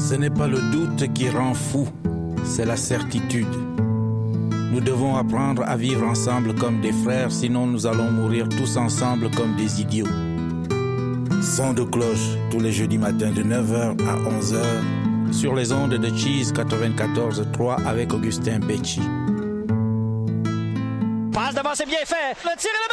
Ce n'est pas le doute qui rend fou, c'est la certitude. Nous devons apprendre à vivre ensemble comme des frères, sinon nous allons mourir tous ensemble comme des idiots. Son de cloche tous les jeudis matins de 9h à 11h sur les ondes de Cheese 94.3 avec Augustin Becci. Passe devant, c'est bien fait. Le tir est là-bas!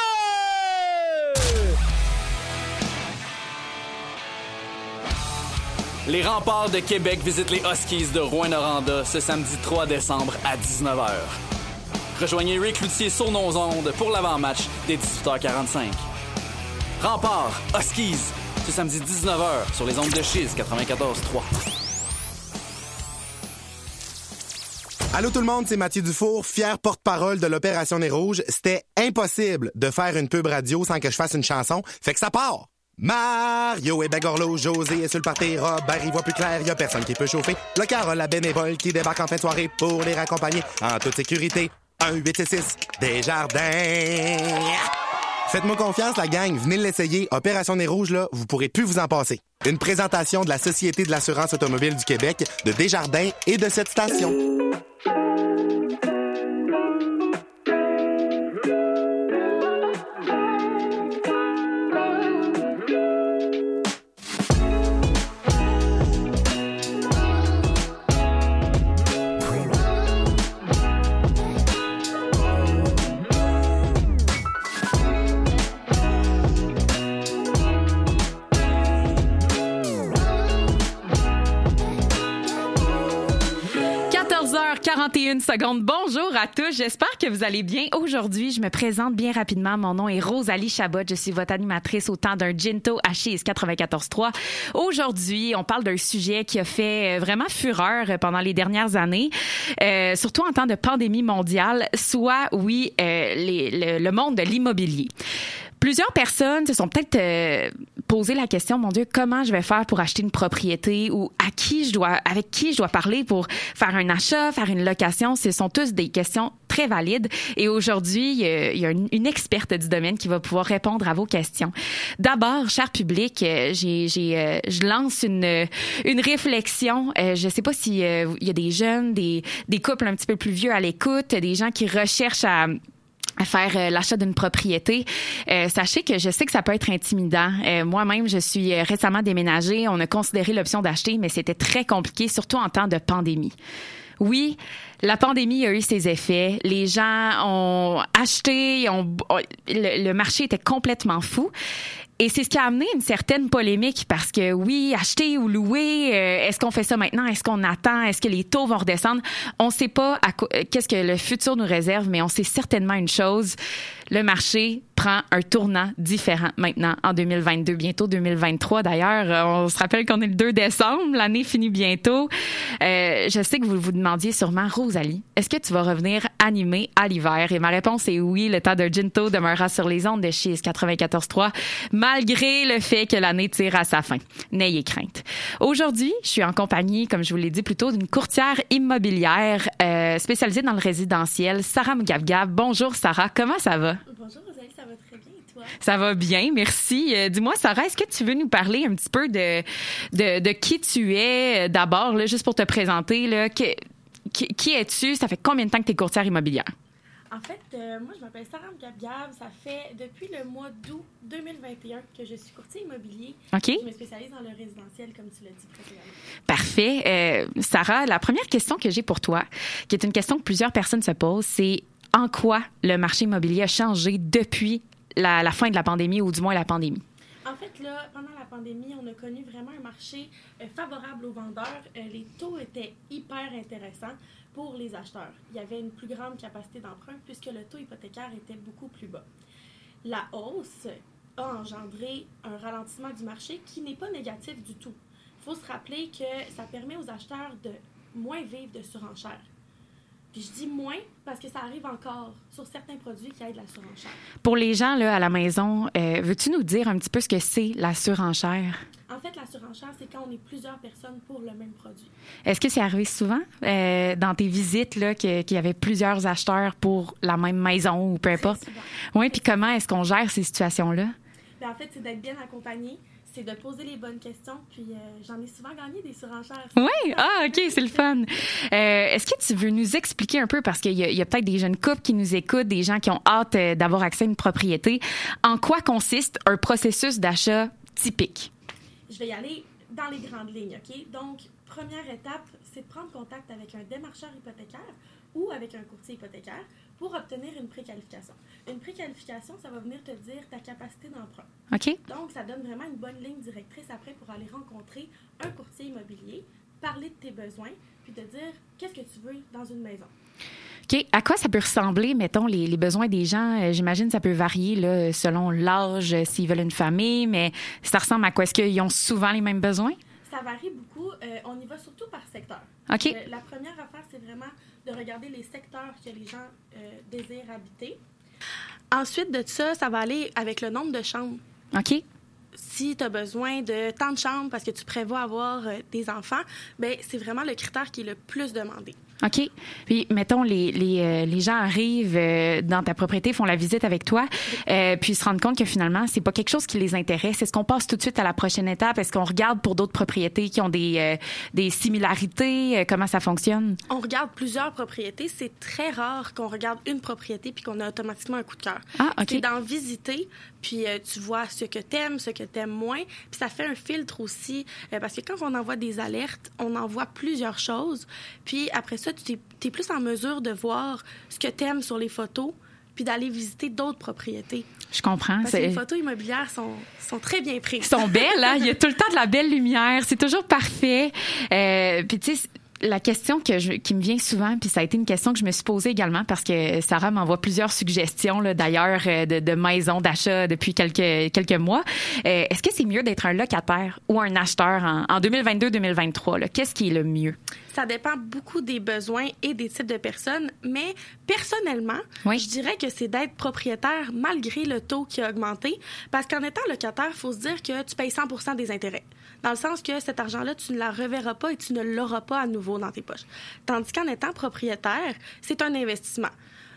Les Remparts de Québec visitent les Huskies de Rouyn-Noranda ce samedi 3 décembre à 19h. Rejoignez Rick Cloutier sur nos ondes pour l'avant-match dès 18h45. Remparts, Huskies, ce samedi 19h sur les ondes de Cheese 94.3. Allô tout le monde, c'est Mathieu Dufour, fier porte-parole de l'Opération Nez Rouge. C'était impossible de faire une pub radio sans que je fasse une chanson, fait que ça part! Mario est Begorlo, José est sur le party, Robert y voit plus clair, y a personne qui peut chauffer. Le Carole, la bénévole qui débarque en fin de soirée pour les raccompagner en toute sécurité. 1-866 Desjardins. Faites-moi confiance, la gang. Venez l'essayer. Opération Nez Rouge, là, vous pourrez plus vous en passer. Une présentation de la Société de l'assurance automobile du Québec, de Desjardins et de cette station. Secondes. Bonjour à tous, j'espère que vous allez bien. Aujourd'hui, je me présente bien rapidement. Mon nom est Rosalie Chabot, je suis votre animatrice au temps d'un Ginto à Cheese 94.3. Aujourd'hui, on parle d'un sujet qui a fait vraiment fureur pendant les dernières années, surtout en temps de pandémie mondiale, soit, le monde de l'immobilier. Plusieurs personnes se sont peut-être posé la question, mon Dieu, comment je vais faire pour acheter une propriété ou avec qui je dois parler pour faire un achat, faire une location. Ce sont tous des questions très valides. Et aujourd'hui, il y a une experte du domaine qui va pouvoir répondre à vos questions. D'abord, cher public, je lance une réflexion. Je ne sais pas s'il y a des jeunes, des couples un petit peu plus vieux à l'écoute, des gens qui recherchent à faire l'achat d'une propriété. Sachez que je sais que ça peut être intimidant. Moi-même, je suis récemment déménagée. On a considéré l'option d'acheter, mais c'était très compliqué, surtout en temps de pandémie. Oui, la pandémie a eu ses effets. Les gens ont acheté, le marché était complètement fou. Et c'est ce qui a amené une certaine polémique parce que oui, acheter ou louer, est-ce qu'on fait ça maintenant? Est-ce qu'on attend? Est-ce que les taux vont redescendre? On ne sait pas qu'est-ce que le futur nous réserve, mais on sait certainement une chose. Le marché prend un tournant différent maintenant en 2022, bientôt 2023 d'ailleurs. On se rappelle qu'on est le 2 décembre, l'année finit bientôt. Je sais que vous vous demandiez sûrement, Rosalie, est-ce que tu vas revenir animer à l'hiver? Et ma réponse est oui, le temps d'un Ginto demeurera sur les ondes de Cheese 94.3, malgré le fait que l'année tire à sa fin. N'ayez crainte. Aujourd'hui, je suis en compagnie, comme je vous l'ai dit plus tôt, d'une courtière immobilière spécialisée dans le résidentiel, Sarah Mgabgab. Bonjour Sarah, comment ça va? Bonjour Rosalie, ça va très bien et toi? Ça va bien, merci. Dis-moi Sarah, est-ce que tu veux nous parler un petit peu de qui tu es d'abord, là, juste pour te présenter, là, qui es-tu? Ça fait combien de temps que tu es courtière immobilière? En fait, moi, je m'appelle Sarah Mgabgab. Ça fait depuis le mois d'août 2021 que je suis courtier immobilier. OK. Je me spécialise dans le résidentiel, comme tu l'as dit précédemment. Parfait. Sarah, la première question que j'ai pour toi, qui est une question que plusieurs personnes se posent, c'est en quoi le marché immobilier a changé depuis la fin de la pandémie, ou du moins la pandémie? En fait, là, pendant la pandémie, on a connu vraiment un marché favorable aux vendeurs. Les taux étaient hyper intéressants pour les acheteurs. Il y avait une plus grande capacité d'emprunt puisque le taux hypothécaire était beaucoup plus bas. La hausse a engendré un ralentissement du marché qui n'est pas négatif du tout. Il faut se rappeler que ça permet aux acheteurs de moins vivre de surenchère. Puis je dis moins parce que ça arrive encore sur certains produits qui aident la surenchère. Pour les gens là, à la maison, veux-tu nous dire un petit peu ce que c'est la surenchère? En fait, la surenchère, c'est quand on est plusieurs personnes pour le même produit. Est-ce que c'est arrivé souvent dans tes visites là, qu'il y avait plusieurs acheteurs pour la même maison ou peu importe? Oui, puis comment est-ce qu'on gère ces situations-là? Bien, en fait, c'est d'être bien accompagné. c'est de poser les bonnes questions. Puis j'en ai souvent gagné des surenchères. Oui, OK, c'est le fun. Est-ce que tu veux nous expliquer un peu, parce qu'il y a peut-être des jeunes couples qui nous écoutent, des gens qui ont hâte d'avoir accès à une propriété, en quoi consiste un processus d'achat typique? Je vais y aller dans les grandes lignes, OK? Donc, première étape, c'est de prendre contact avec un démarcheur hypothécaire ou avec un courtier hypothécaire pour obtenir une préqualification. Une préqualification, ça va venir te dire ta capacité d'emprunt. OK. Donc, ça donne vraiment une bonne ligne directrice après pour aller rencontrer un courtier immobilier, parler de tes besoins, puis te dire qu'est-ce que tu veux dans une maison. OK. À quoi ça peut ressembler, mettons, les besoins des gens? J'imagine que ça peut varier là, selon l'âge, s'ils veulent une famille, mais ça ressemble à quoi? Est-ce qu'ils ont souvent les mêmes besoins? Ça varie beaucoup. On y va surtout par secteur. OK. La première affaire, c'est vraiment de regarder les secteurs que les gens désirent habiter. Ensuite de ça, ça va aller avec le nombre de chambres. OK. Si tu as besoin de tant de chambres parce que tu prévois avoir des enfants, ben c'est vraiment le critère qui est le plus demandé. OK. Puis, mettons, les gens arrivent dans ta propriété, font la visite avec toi, puis ils se rendent compte que finalement, c'est pas quelque chose qui les intéresse. Est-ce qu'on passe tout de suite à la prochaine étape? Est-ce qu'on regarde pour d'autres propriétés qui ont des similarités? Comment ça fonctionne? On regarde plusieurs propriétés. C'est très rare qu'on regarde une propriété puis qu'on a automatiquement un coup de cœur. Ah, OK. C'est d'en visiter, puis tu vois ce que t'aimes, ce que t'aimes moins. Puis ça fait un filtre aussi, parce que quand on envoie des alertes, on envoie plusieurs choses. Puis après ça, tu es plus en mesure de voir ce que t'aimes sur les photos puis d'aller visiter d'autres propriétés. Je comprends. Parce que les photos immobilières sont très bien prises. Sont belles, hein? Il y a tout le temps de la belle lumière. C'est toujours parfait. Puis tu sais, la question qui me vient souvent, puis ça a été une question que je me suis posée également parce que Sarah m'envoie plusieurs suggestions, là, d'ailleurs, de maisons d'achat depuis quelques mois. Est-ce que c'est mieux d'être un locataire ou un acheteur en 2022-2023? Là? Qu'est-ce qui est le mieux? Ça dépend beaucoup des besoins et des types de personnes, mais personnellement, oui, je dirais que c'est d'être propriétaire malgré le taux qui a augmenté, parce qu'en étant locataire, il faut se dire que tu payes 100% des intérêts, dans le sens que cet argent-là, tu ne la reverras pas et tu ne l'auras pas à nouveau dans tes poches. Tandis qu'en étant propriétaire, c'est un investissement,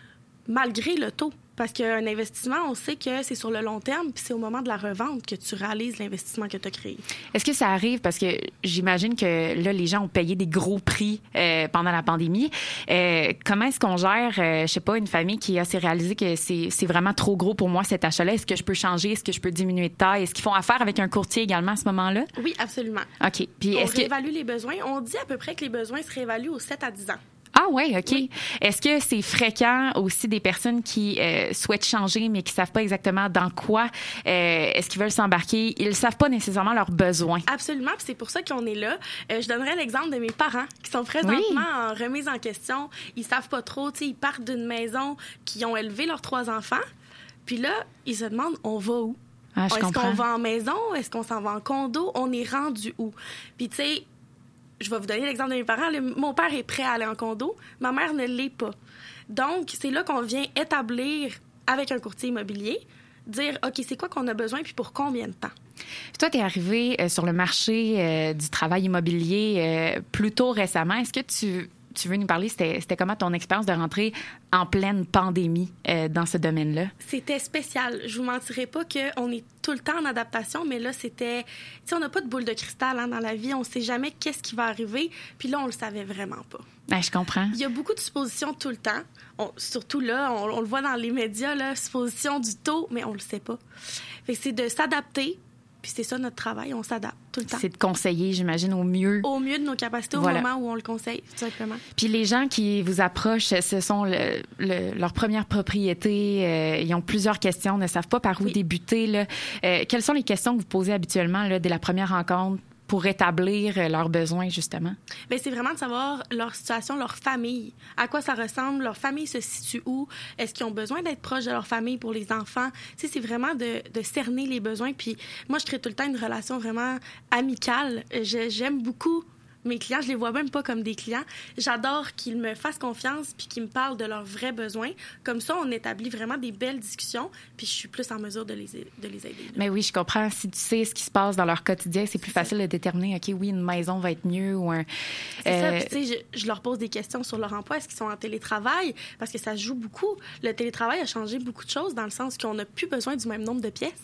malgré le taux. Parce qu'un investissement, on sait que c'est sur le long terme, puis c'est au moment de la revente que tu réalises l'investissement que tu as créé. Est-ce que ça arrive, parce que j'imagine que là, les gens ont payé des gros prix pendant la pandémie. Comment est-ce qu'on gère, je sais pas, une famille qui a réalisé que c'est vraiment trop gros pour moi cet achat-là? Est-ce que je peux changer? Est-ce que je peux diminuer de taille? Est-ce qu'ils font affaire avec un courtier également à ce moment-là? Oui, absolument. OK. Puis on réévalue les besoins. On dit à peu près que les besoins se réévaluent aux 7 à 10 ans. Ah ouais, OK. Oui. Est-ce que c'est fréquent aussi des personnes qui souhaitent changer mais qui savent pas exactement dans quoi est-ce qu'ils veulent s'embarquer? Ils savent pas nécessairement leurs besoins. Absolument, puis c'est pour ça qu'on est là. Je donnerais l'exemple de mes parents qui sont présentement en remise en question. Ils savent pas trop, tu sais, ils partent d'une maison qui ont élevé leurs 3 enfants. Puis là, ils se demandent, on va où? Ah, Est-ce qu'on va en maison? Est-ce qu'on s'en va en condo? On est rendu où? Puis tu sais, je vais vous donner l'exemple de mes parents. Mon père est prêt à aller en condo. Ma mère ne l'est pas. Donc, c'est là qu'on vient établir avec un courtier immobilier, dire, OK, c'est quoi qu'on a besoin puis pour combien de temps? Toi, tu es arrivé sur le marché du travail immobilier plutôt récemment. Est-ce que tu veux nous parler, c'était comment ton expérience de rentrer en pleine pandémie dans ce domaine-là? C'était spécial. Je vous mentirai pas qu'on est tout le temps en adaptation, mais là, c'était... Tu sais, on n'a pas de boule de cristal dans la vie. On sait jamais qu'est-ce qui va arriver. Puis là, on le savait vraiment pas. Ben, je comprends. Il y a beaucoup de suppositions tout le temps. Surtout là, on le voit dans les médias, là, suppositions du taux, mais on le sait pas. Fait que c'est de s'adapter. Puis c'est ça notre travail, on s'adapte tout le temps. C'est de conseiller, j'imagine, au mieux. Au mieux de nos capacités au moment où on le conseille, tout simplement. Puis les gens qui vous approchent, ce sont leur première propriété, ils ont plusieurs questions, ne savent pas par où débuter. Là. Quelles sont les questions que vous posez habituellement là, dès la première rencontre pour établir leurs besoins, justement? Bien, c'est vraiment de savoir leur situation, leur famille. À quoi ça ressemble? Leur famille se situe où? Est-ce qu'ils ont besoin d'être proches de leur famille pour les enfants? Tu sais, c'est vraiment de cerner les besoins. Puis moi, je crée tout le temps une relation vraiment amicale. J'aime beaucoup mes clients, je les vois même pas comme des clients. J'adore qu'ils me fassent confiance puis qu'ils me parlent de leurs vrais besoins. Comme ça, on établit vraiment des belles discussions puis je suis plus en mesure de les aider. Mais oui, je comprends. Si tu sais ce qui se passe dans leur quotidien, c'est plus facile de déterminer, OK, oui, une maison va être mieux ou un... C'est ça. Puis, tu sais, je leur pose des questions sur leur emploi. Est-ce qu'ils sont en télétravail? Parce que ça joue beaucoup. Le télétravail a changé beaucoup de choses dans le sens qu'on n'a plus besoin du même nombre de pièces.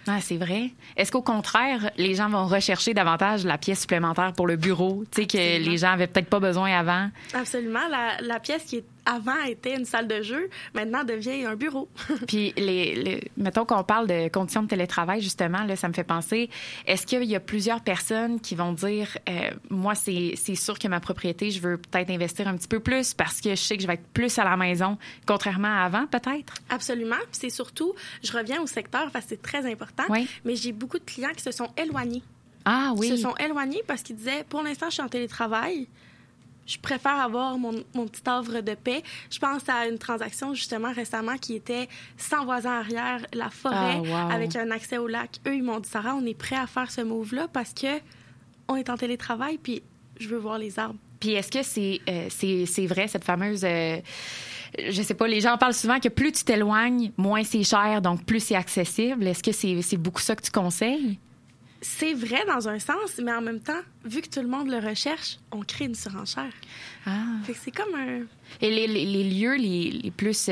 Ah, c'est vrai. Est-ce qu'au contraire, les gens vont rechercher davantage la pièce supplémentaire pour le bureau, tu sais, que les gens avaient peut-être pas besoin avant? Absolument. La pièce qui avant était une salle de jeu, maintenant devient un bureau. Puis, mettons qu'on parle de conditions de télétravail, justement, là, ça me fait penser, est-ce qu'il y a plusieurs personnes qui vont dire, moi, c'est sûr que ma propriété, je veux peut-être investir un petit peu plus parce que je sais que je vais être plus à la maison, contrairement à avant, peut-être? Absolument. Puis c'est surtout, je reviens au secteur parce que c'est très important, oui. Mais j'ai beaucoup de clients qui se sont éloignés. Ah oui. Ils se sont éloignés parce qu'ils disaient, pour l'instant, je suis en télétravail. Je préfère avoir mon petit havre de paix. Je pense à une transaction, justement, récemment, qui était sans voisin arrière, la forêt, avec un accès au lac. Eux, ils m'ont dit, Sarah, on est prêt à faire ce move-là parce que on est en télétravail, puis je veux voir les arbres. Puis est-ce que c'est vrai, cette fameuse... je sais pas, les gens parlent souvent que plus tu t'éloignes, moins c'est cher, donc plus c'est accessible. Est-ce que c'est beaucoup ça que tu conseilles? C'est vrai dans un sens, mais en même temps, vu que tout le monde le recherche, on crée une surenchère. Ah. Fait que c'est comme un... Et les lieux les plus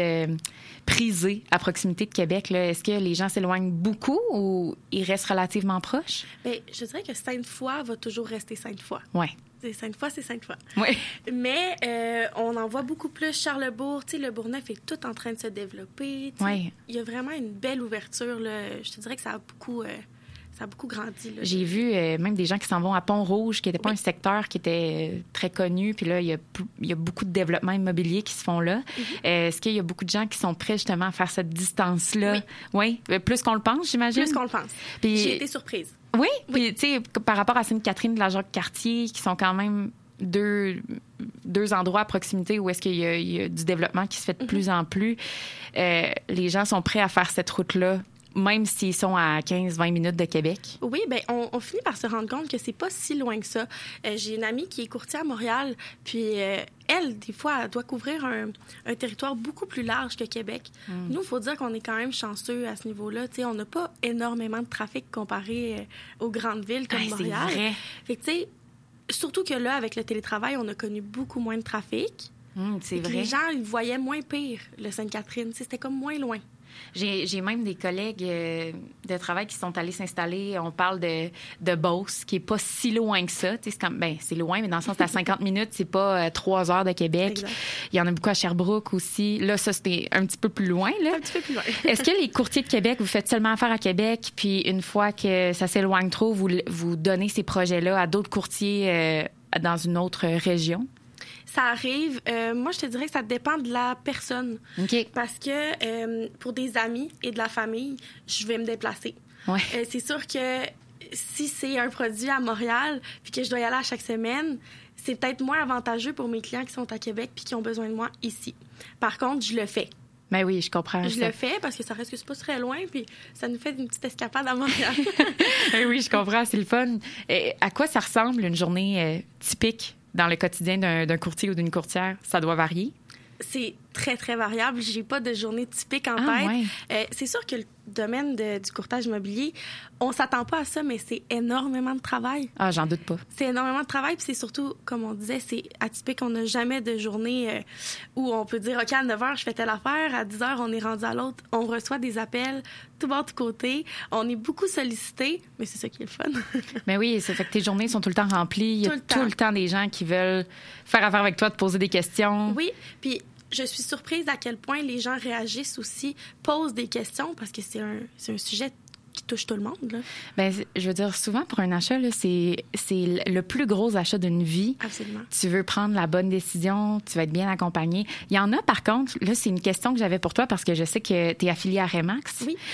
prisés à proximité de Québec, là, est-ce que les gens s'éloignent beaucoup ou ils restent relativement proches? Bien, je dirais que Sainte-Foy va toujours rester Sainte-Foy. Oui. Sainte-Foy, c'est Sainte-Foy. Oui. Mais on en voit beaucoup plus. Charlesbourg, tu sais, le Bourgneuf est tout en train de se développer. Oui. Il y a vraiment une belle ouverture, là. Je te dirais que ça a beaucoup grandi. Là. J'ai vu même des gens qui s'en vont à Pont-Rouge, qui n'était pas un secteur qui était très connu. Puis là, il y a beaucoup de développement immobilier qui se font là. Mm-hmm. Est-ce qu'il y a beaucoup de gens qui sont prêts justement à faire cette distance-là? Oui. Plus qu'on le pense, j'imagine? Plus qu'on le pense. Puis... J'ai été surprise. Oui. Puis, tu sais, par rapport à Sainte-Catherine de la Jacques-Cartier, qui sont quand même deux endroits à proximité où est-ce qu'il y a du développement qui se fait de plus en plus, les gens sont prêts à faire cette route-là, même s'ils sont à 15-20 minutes de Québec? Oui, bien, on finit par se rendre compte que c'est pas si loin que ça. J'ai une amie qui est courtière à Montréal, puis elle, des fois, elle doit couvrir un territoire beaucoup plus large que Québec. Nous, il faut dire qu'on est quand même chanceux à ce niveau-là. Tu sais, on n'a pas énormément de trafic comparé aux grandes villes comme Montréal. C'est vrai. Fait que, tu sais, surtout que là, avec le télétravail, on a connu beaucoup moins de trafic. C'est vrai. Les gens, ils voyaient moins pire, le Sainte-Catherine. Tu sais, c'était comme moins loin. J'ai même des collègues de travail qui sont allés s'installer. On parle de Beauce, qui est pas si loin que ça. C'est comme, c'est loin, mais dans le sens, c'est à 50 minutes, c'est pas 3 heures de Québec. Exact. Il y en a beaucoup à Sherbrooke aussi. Là, ça, c'était un petit peu plus loin. Là. Un petit peu plus loin. Est-ce que les courtiers de Québec, vous faites seulement affaire à Québec, puis une fois que ça s'éloigne trop, vous donnez ces projets-là à d'autres courtiers dans une autre région? Ça arrive. Moi, je te dirais que ça dépend de la personne. OK. Parce que pour des amis et de la famille, je vais me déplacer. Ouais. C'est sûr que si c'est un produit à Montréal puis que je dois y aller à chaque semaine, c'est peut-être moins avantageux pour mes clients qui sont à Québec puis qui ont besoin de moi ici. Par contre, je le fais. Ben oui, je comprends. Je le fais parce que ça reste que c'est pas très loin puis ça nous fait une petite escapade à Montréal. Oui, je comprends. C'est le fun. Et à quoi ça ressemble une journée typique dans le quotidien d'un courtier ou d'une courtière? Ça doit varier? C'est très, très variable. J'ai pas de journée typique en tête. Ouais. C'est sûr que le domaine du courtage immobilier, on s'attend pas à ça, mais c'est énormément de travail. Ah, j'en doute pas. C'est énormément de travail, puis c'est surtout, comme on disait, c'est atypique. On n'a jamais de journée où on peut dire, OK, à 9 h, je fais telle affaire. À 10 h, on est rendu à l'autre. On reçoit des appels tout bord, tout côté. On est beaucoup sollicité, mais c'est ça qui est le fun. Ben oui, ça fait que tes journées sont tout le temps remplies. Il y a tout le temps des gens qui veulent faire affaire avec toi, te poser des questions. Oui, puis je suis surprise à quel point les gens réagissent aussi, posent des questions, parce que c'est un sujet qui touche tout le monde. Là. Ben, je veux dire, souvent, pour un achat, là, c'est le plus gros achat d'une vie. Absolument. Tu veux prendre la bonne décision, tu vas être bien accompagné. Il y en a, par contre, là, c'est une question que j'avais pour toi parce que je sais que tu es affiliée à Remax. Oui.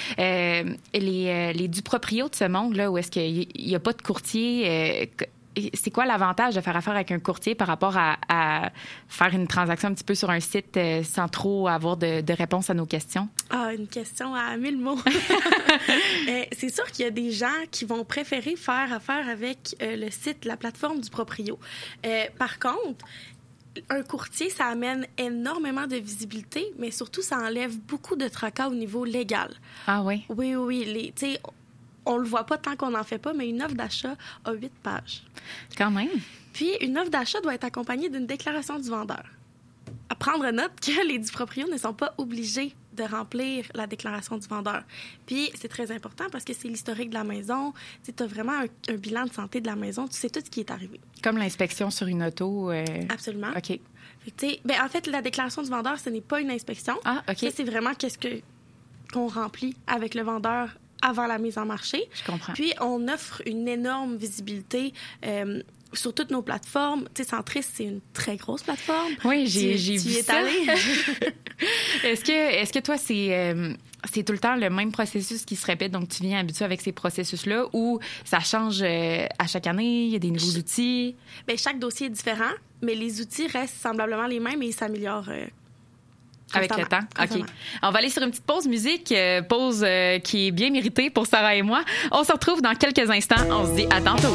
Les Duproprio de ce monde, là, où est-ce qu'il n'y a pas de courtier... c'est quoi l'avantage de faire affaire avec un courtier par rapport à faire une transaction un petit peu sur un site sans trop avoir de réponse à nos questions? Ah, une question à 1000 mots. C'est sûr qu'il y a des gens qui vont préférer faire affaire avec le site, la plateforme du proprio. Par contre, un courtier, ça amène énormément de visibilité, mais surtout, ça enlève beaucoup de tracas au niveau légal. Ah oui? Oui. Tu sais, on le voit pas tant qu'on n'en fait pas, mais une offre d'achat a 8 pages. Quand même. Puis, une offre d'achat doit être accompagnée d'une déclaration du vendeur. À prendre note que les Duproprio ne sont pas obligés de remplir la déclaration du vendeur. Puis, c'est très important parce que c'est l'historique de la maison. Tu as vraiment un bilan de santé de la maison. Tu sais tout ce qui est arrivé. Comme l'inspection sur une auto. Absolument. OK. En fait, la déclaration du vendeur, ce n'est pas une inspection. Ah, OK. Ça, c'est vraiment qu'on remplit avec le vendeur avant la mise en marché. Je comprends. Puis, on offre une énorme visibilité sur toutes nos plateformes. Tu sais, Centris, c'est une très grosse plateforme. Oui, j'ai vu tu y es ça. allé. Est-ce que toi, c'est tout le temps le même processus qui se répète, donc tu viens habitué avec ces processus-là, ou ça change à chaque année, il y a des nouveaux outils? Bien, chaque dossier est différent, mais les outils restent semblablement les mêmes et ils s'améliorent avec le temps. Constamment. OK. On va aller sur une petite pause musique, pause qui est bien méritée pour Sarah et moi. On se retrouve dans quelques instants. On se dit à tantôt.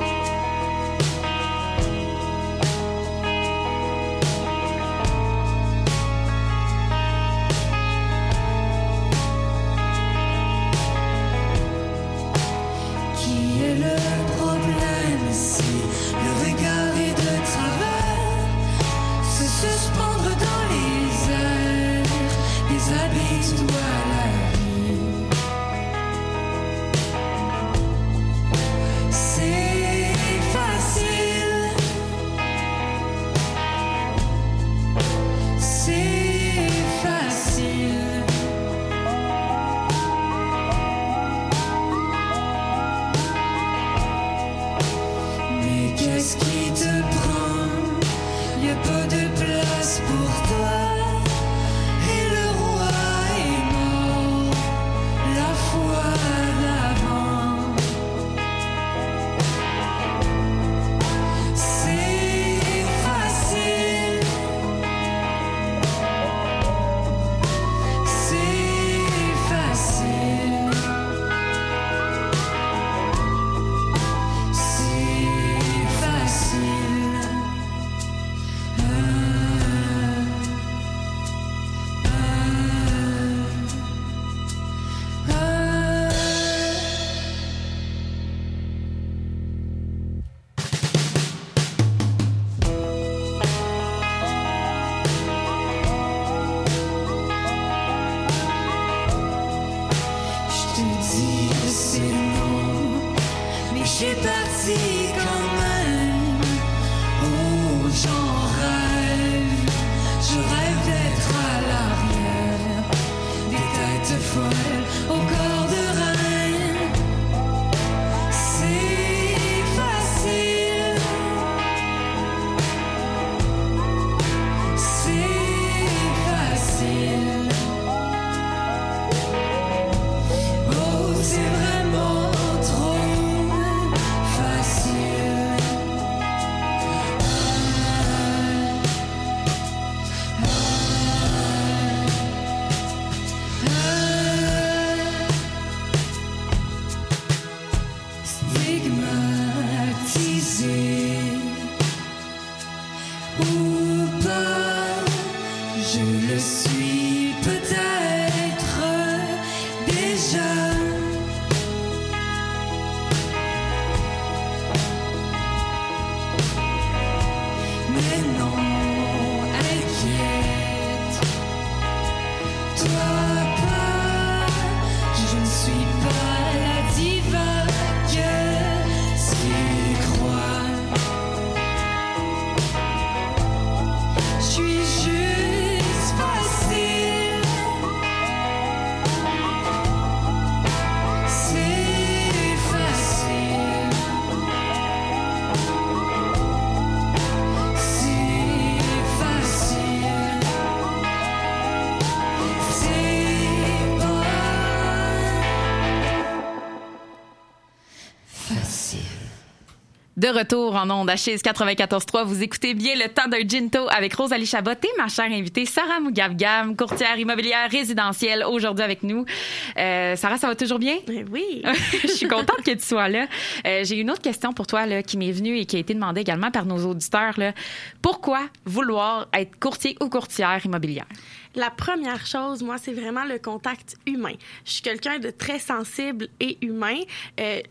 De retour en ondes à Chiz 94.3, vous écoutez bien Le Temps d'un Ginto avec Rosalie Chabot et ma chère invitée Sarah Mougavgam, courtière immobilière résidentielle, aujourd'hui avec nous. Sarah, ça va toujours bien? Oui. Je suis contente que tu sois là. J'ai une autre question pour toi là, qui m'est venue et qui a été demandée également par nos auditeurs. Là. Pourquoi vouloir être courtier ou courtière immobilière? La première chose, moi, c'est vraiment le contact humain. Je suis quelqu'un de très sensible et humain.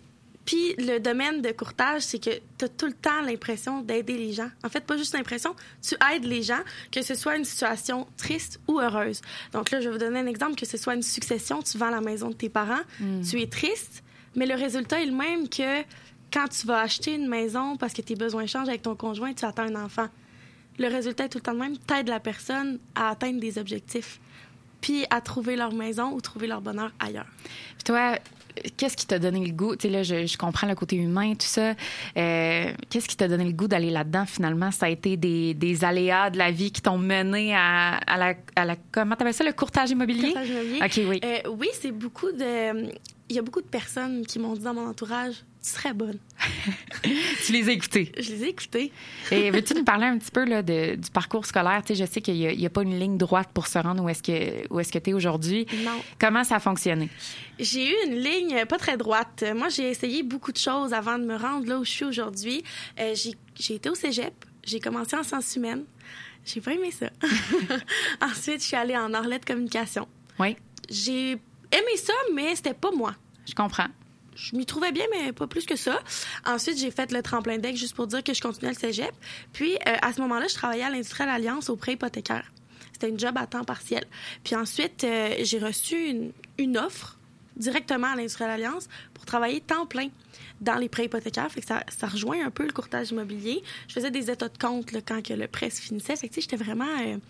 Puis le domaine de courtage, c'est que tu as tout le temps l'impression d'aider les gens. En fait, pas juste l'impression, tu aides les gens, que ce soit une situation triste ou heureuse. Donc là, je vais vous donner un exemple, que ce soit une succession, tu vends la maison de tes parents, tu es triste, mais le résultat est le même que quand tu vas acheter une maison parce que tes besoins changent avec ton conjoint, tu attends un enfant. Le résultat est tout le temps le même, t'aides la personne à atteindre des objectifs, puis à trouver leur maison ou trouver leur bonheur ailleurs. Puis toi, qu'est-ce qui t'a donné le goût? Tu sais, là, je comprends le côté humain, tout ça. Qu'est-ce qui t'a donné le goût d'aller là-dedans, finalement? Ça a été des aléas de la vie qui t'ont mené à la comment t'appelles ça, le courtage immobilier? Courtage immobilier. OK, oui. Oui, c'est beaucoup de... Il y a beaucoup de personnes qui m'ont dit dans mon entourage, tu serais bonne. Tu les as écoutées? Je les ai écoutées. Et veux-tu nous parler un petit peu là, du parcours scolaire? Tu sais, je sais qu'il n'y a pas une ligne droite pour se rendre où est-ce que tu es aujourd'hui. Non. Comment ça a fonctionné? J'ai eu une ligne pas très droite. Moi, j'ai essayé beaucoup de choses avant de me rendre là où je suis aujourd'hui. J'ai été au cégep. J'ai commencé en sciences humaines. J'ai pas aimé ça. Ensuite, je suis allée en Arlet de communication. Oui. J'ai aimé ça, mais c'était pas moi. Je comprends. Je m'y trouvais bien, mais pas plus que ça. Ensuite, j'ai fait le tremplin deck juste pour dire que je continuais le cégep. Puis, à ce moment-là, je travaillais à l'Industrielle Alliance au prêt hypothécaire. C'était une job à temps partiel. Puis ensuite, j'ai reçu une offre directement à l'Industrielle Alliance pour travailler temps plein dans les prêts hypothécaires. Fait que ça rejoint un peu le courtage immobilier. Je faisais des états de compte là, quand que le prêt se finissait. Fait que, j'étais vraiment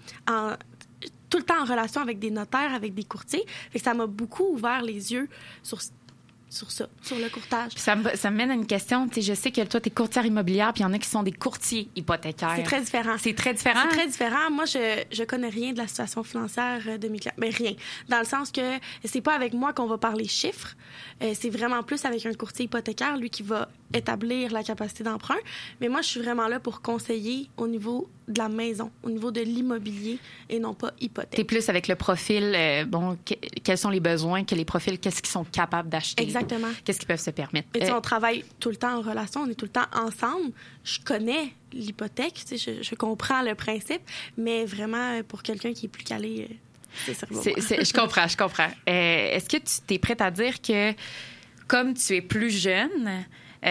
tout le temps en relation avec des notaires, avec des courtiers. Fait que ça m'a beaucoup ouvert les yeux sur ça, sur le courtage. Puis ça me mène à une question. Tu sais, je sais que toi, tu es courtière immobilière, puis il y en a qui sont des courtiers hypothécaires. C'est très différent. C'est très différent? C'est très différent. Moi, je connais rien de la situation financière de mes clients. Ben, rien. Dans le sens que c'est pas avec moi qu'on va parler chiffres. C'est vraiment plus avec un courtier hypothécaire, lui, qui va établir la capacité d'emprunt. Mais moi, je suis vraiment là pour conseiller au niveau de la maison, au niveau de l'immobilier et non pas hypothèque. T'es plus avec le profil, quels sont les besoins, que les profils, qu'est-ce qu'ils sont capables d'acheter? Exactement. Qu'est-ce qu'ils peuvent se permettre? Et on travaille tout le temps en relation, on est tout le temps ensemble. Je connais l'hypothèque, je comprends le principe, mais vraiment, pour quelqu'un qui est plus calé, c'est ça. Je comprends. Est-ce que tu t'es prête à dire que, comme tu es plus jeune,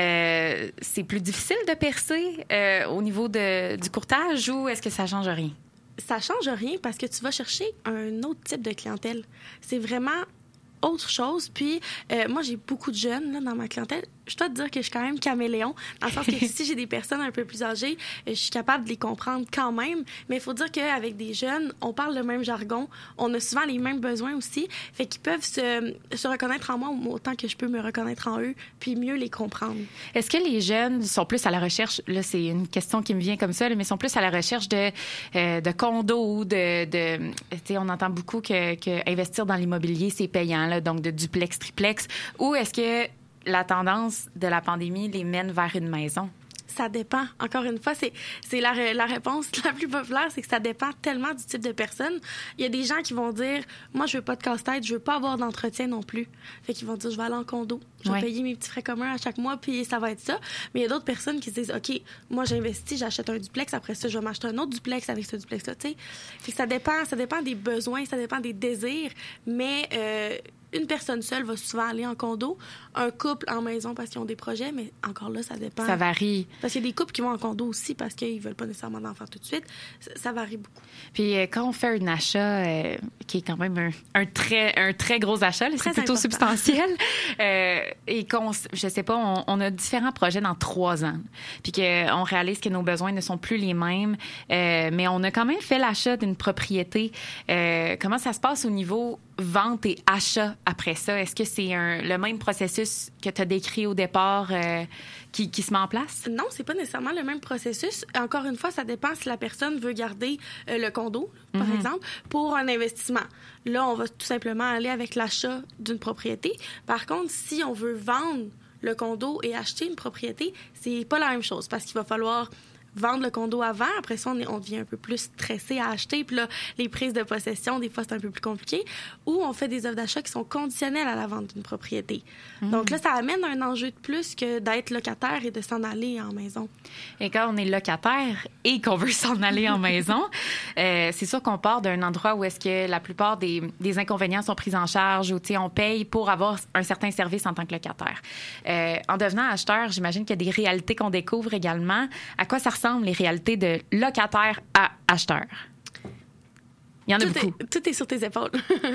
c'est plus difficile de percer au niveau du courtage ou est-ce que ça change rien? Ça change rien parce que tu vas chercher un autre type de clientèle. C'est vraiment autre chose. Puis, moi, j'ai beaucoup de jeunes là, dans ma clientèle. Je dois te dire que je suis quand même caméléon, dans le sens que si j'ai des personnes un peu plus âgées, je suis capable de les comprendre quand même. Mais il faut dire qu'avec des jeunes, on parle le même jargon. On a souvent les mêmes besoins aussi. Fait qu'ils peuvent se reconnaître en moi autant que je peux me reconnaître en eux, puis mieux les comprendre. Est-ce que les jeunes sont plus à la recherche, là, c'est une question qui me vient comme ça, là, mais sont plus à la recherche de condos, tu sais, on entend beaucoup que investir dans l'immobilier, c'est payant, là, donc de duplex, triplex, ou est-ce que la tendance de la pandémie les mène vers une maison? Ça dépend. Encore une fois, c'est la réponse la plus populaire, c'est que ça dépend tellement du type de personne. Il y a des gens qui vont dire, moi, je veux pas de casse-tête, je veux pas avoir d'entretien non plus. Fait qu'ils vont dire, je vais aller en condo, je vais payer mes petits frais communs à chaque mois, puis ça va être ça. Mais il y a d'autres personnes qui se disent, OK, moi, j'investis, j'achète un duplex, après ça, je vais m'acheter un autre duplex avec ce duplex-là, tu sais. Fait que ça dépend des besoins, ça dépend des désirs, mais une personne seule va souvent aller en condo, un couple en maison parce qu'ils ont des projets, mais encore là, ça dépend. Ça varie. Parce qu'il y a des couples qui vont en condo aussi parce qu'ils veulent pas nécessairement d'enfants tout de suite. Ça varie beaucoup. Puis quand on fait un achat qui est quand même un très gros achat, là, c'est plutôt important. Substantiel, et qu'on, je sais pas, on a différents projets dans 3 ans, puis qu'on réalise que nos besoins ne sont plus les mêmes, mais on a quand même fait l'achat d'une propriété. Comment ça se passe au niveau vente et achat après ça? Est-ce que c'est le même processus que tu as décrit au départ qui se met en place? Non, c'est pas nécessairement le même processus. Encore une fois, ça dépend si la personne veut garder le condo, par exemple, pour un investissement. Là, on va tout simplement aller avec l'achat d'une propriété. Par contre, si on veut vendre le condo et acheter une propriété, c'est pas la même chose parce qu'il va falloir vendre le condo avant. Après ça, on devient un peu plus stressé à acheter. Puis là, les prises de possession, des fois, c'est un peu plus compliqué. Ou on fait des offres d'achat qui sont conditionnelles à la vente d'une propriété. Donc là, ça amène un enjeu de plus que d'être locataire et de s'en aller en maison. Et quand on est locataire et qu'on veut s'en aller en maison, c'est sûr qu'on part d'un endroit où est-ce que la plupart des inconvénients sont pris en charge, où on paye pour avoir un certain service en tant que locataire. En devenant acheteur, j'imagine qu'il y a des réalités qu'on découvre également. À quoi ça ressemble les réalités de locataire à acheteur? Il y en a beaucoup. Tout est sur tes épaules.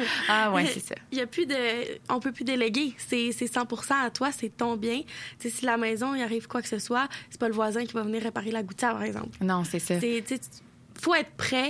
Ah ouais, c'est ça. Il y a plus on peut plus déléguer. C'est 100% à toi, c'est ton bien. T'sais, si la maison, il arrive quoi que ce soit, c'est pas le voisin qui va venir réparer la gouttière, par exemple. Non, c'est ça. Faut être prêt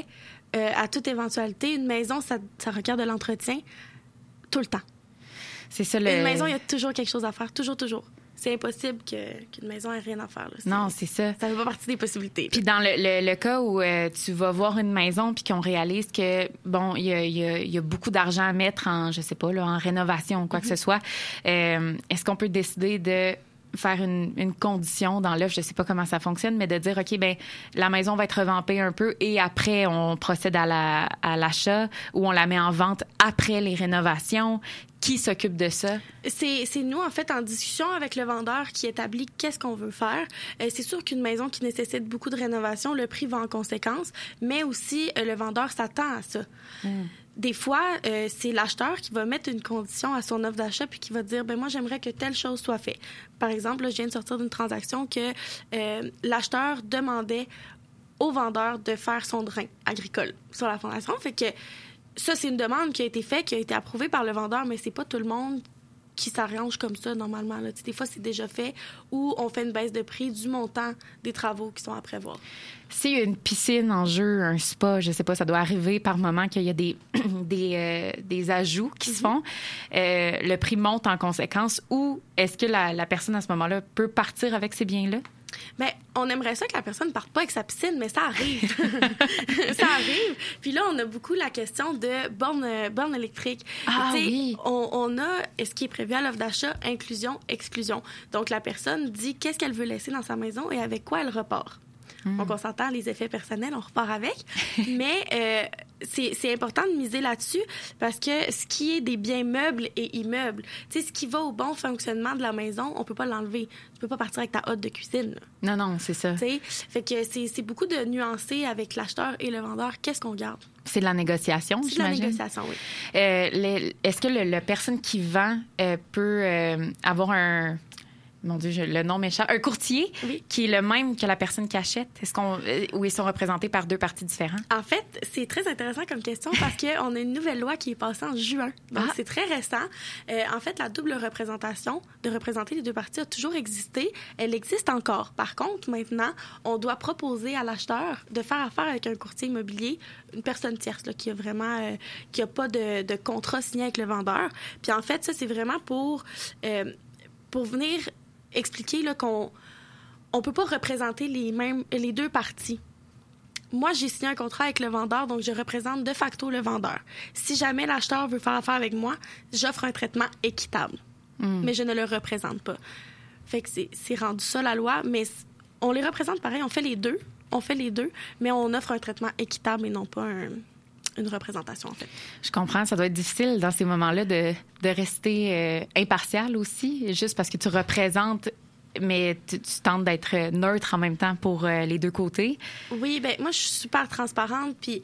à toute éventualité. Une maison, ça requiert de l'entretien tout le temps. C'est ça. Une maison, il y a toujours quelque chose à faire. Toujours. C'est impossible qu'une maison ait rien à faire. Là. Non, c'est ça. Ça fait pas partie des possibilités. Puis dans le cas où tu vas voir une maison puis qu'on réalise que, bon, il y a beaucoup d'argent à mettre en, je sais pas, là, en rénovation ou quoi que ce soit, est-ce qu'on peut décider de faire une condition dans l'offre, je sais pas comment ça fonctionne, mais de dire, OK, ben la maison va être revampée un peu et après, on procède à l'achat ou on la met en vente après les rénovations. Qui s'occupe de ça? C'est nous, en fait, en discussion avec le vendeur qui établit qu'est-ce qu'on veut faire. C'est sûr qu'une maison qui nécessite beaucoup de rénovation, le prix va en conséquence, mais aussi le vendeur s'attend à ça. Des fois, c'est l'acheteur qui va mettre une condition à son offre d'achat puis qui va dire, ben moi, j'aimerais que telle chose soit faite. Par exemple, là, je viens de sortir d'une transaction que l'acheteur demandait au vendeur de faire son drain agricole sur la fondation. Fait que ça, c'est une demande qui a été faite, qui a été approuvée par le vendeur, mais c'est pas tout le monde qui s'arrange comme ça, normalement. Là. Des fois, c'est déjà fait ou on fait une baisse de prix du montant des travaux qui sont à prévoir. S'il y a une piscine en jeu, un spa, je sais pas, ça doit arriver par moment qu'il y a des ajouts qui se font. Le prix monte en conséquence ou est-ce que la personne, à ce moment-là, peut partir avec ces biens-là? Bien, on aimerait ça que la personne ne parte pas avec sa piscine, mais ça arrive. Ça arrive. Puis là, on a beaucoup la question de bornes électriques. Ah oui. On a ce qui est prévu à l'offre d'achat, inclusion, exclusion. Donc, la personne dit qu'est-ce qu'elle veut laisser dans sa maison et avec quoi elle repart. Donc, on s'entend les effets personnels, on repart avec. Mais c'est important de miser là-dessus parce que ce qui est des biens meubles et immeubles, tu sais, ce qui va au bon fonctionnement de la maison, on peut pas l'enlever. Tu peux pas partir avec ta hotte de cuisine. Là. Non, c'est ça. T'sais, fait que c'est beaucoup de nuancer avec l'acheteur et le vendeur. Qu'est-ce qu'on garde? C'est de la négociation, j'imagine. C'est de la négociation, oui. Est-ce que la personne qui vend peut avoir un... Mon Dieu, le nom m'échappe. Un courtier qui est le même que la personne qui achète? Ou ils sont représentés par deux parties différentes? En fait, c'est très intéressant comme question parce qu'on a une nouvelle loi qui est passée en juin. Donc, c'est très récent. En fait, la double représentation, de représenter les deux parties, a toujours existé. Elle existe encore. Par contre, maintenant, on doit proposer à l'acheteur de faire affaire avec un courtier immobilier, une personne tierce là, qui a vraiment... qui n'a pas de contrat signé avec le vendeur. Puis en fait, ça, c'est vraiment pour venir... expliquer là, qu'on ne peut pas représenter les deux parties. Moi, j'ai signé un contrat avec le vendeur, donc je représente de facto le vendeur. Si jamais l'acheteur veut faire affaire avec moi, j'offre un traitement équitable. Mais je ne le représente pas. Fait que c'est rendu ça, la loi, mais on les représente pareil, on fait les deux, mais on offre un traitement équitable et non pas une représentation, en fait. Je comprends. Ça doit être difficile dans ces moments-là de rester impartial aussi, juste parce que tu représentes, mais tu tentes d'être neutre en même temps pour les deux côtés. Oui, bien, moi, je suis super transparente, puis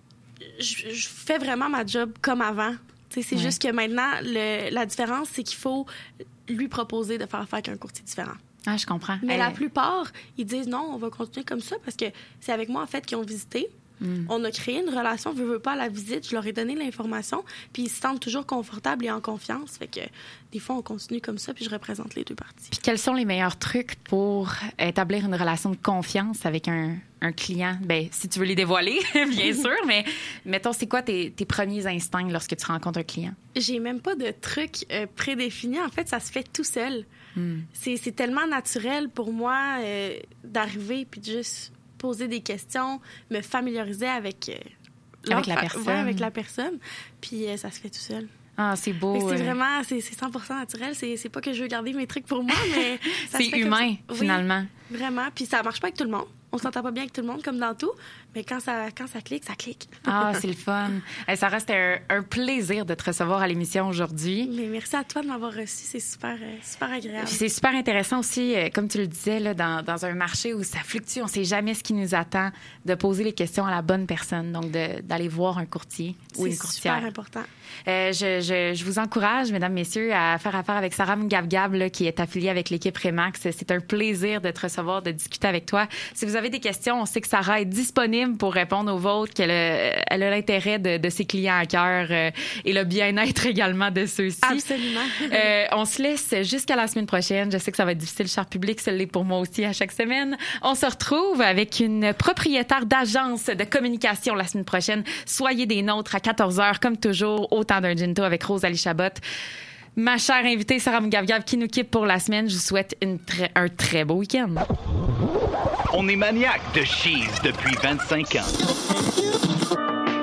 je fais vraiment ma job comme avant. C'est juste que maintenant, la différence, c'est qu'il faut lui proposer de faire affaire avec un courtier différent. Ah, je comprends. Mais la plupart, ils disent non, on va continuer comme ça parce que c'est avec moi, en fait, qu'ils ont visité. On a créé une relation, veux pas à la visite, je leur ai donné l'information, puis ils se sentent toujours confortables et en confiance. Fait que des fois, on continue comme ça, puis je représente les deux parties. Puis quels sont les meilleurs trucs pour établir une relation de confiance avec un client? Bien, si tu veux les dévoiler, bien sûr, mais mettons, c'est quoi tes premiers instincts lorsque tu rencontres un client? J'ai même pas de trucs prédéfinis. En fait, ça se fait tout seul. C'est tellement naturel pour moi d'arriver puis de juste poser des questions, me familiariser avec la personne. Ouais, avec la personne. Puis ça se fait tout seul. Ah, c'est beau. C'est vraiment, c'est 100% naturel. C'est pas que je veux garder mes trucs pour moi, mais ça c'est humain, finalement. Oui, vraiment. Puis ça marche pas avec tout le monde. On s'entend pas bien avec tout le monde, comme dans tout, mais quand ça clique, ça clique. Ah, c'est le fun. Ça reste un plaisir de te recevoir à l'émission aujourd'hui. Mais merci à toi de m'avoir reçu. C'est super agréable. Puis c'est super intéressant aussi, comme tu le disais, là, dans un marché où ça fluctue, on sait jamais ce qui nous attend, de poser les questions à la bonne personne, donc d'aller voir un courtier ou une courtière. C'est super important. Je vous encourage, mesdames, messieurs, à faire affaire avec Sarah Mgabgab, là, qui est affiliée avec l'équipe Remax. C'est un plaisir de te recevoir, de discuter avec toi. Si vous avez des questions, on sait que Sarah est disponible pour répondre aux vôtres, qu'elle elle a l'intérêt de ses clients à cœur et le bien-être également de ceux-ci. Absolument. On se laisse jusqu'à la semaine prochaine. Je sais que ça va être difficile, cher public, ça l'est pour moi aussi à chaque semaine. On se retrouve avec une propriétaire d'agence de communication la semaine prochaine. Soyez des nôtres à 14h, comme toujours, au temps d'un Ginto avec Rosalie Chabot. Ma chère invitée, Sarah Mgabgab, qui nous quitte pour la semaine. Je vous souhaite un très beau week-end. On est maniaque de cheese depuis 25 ans.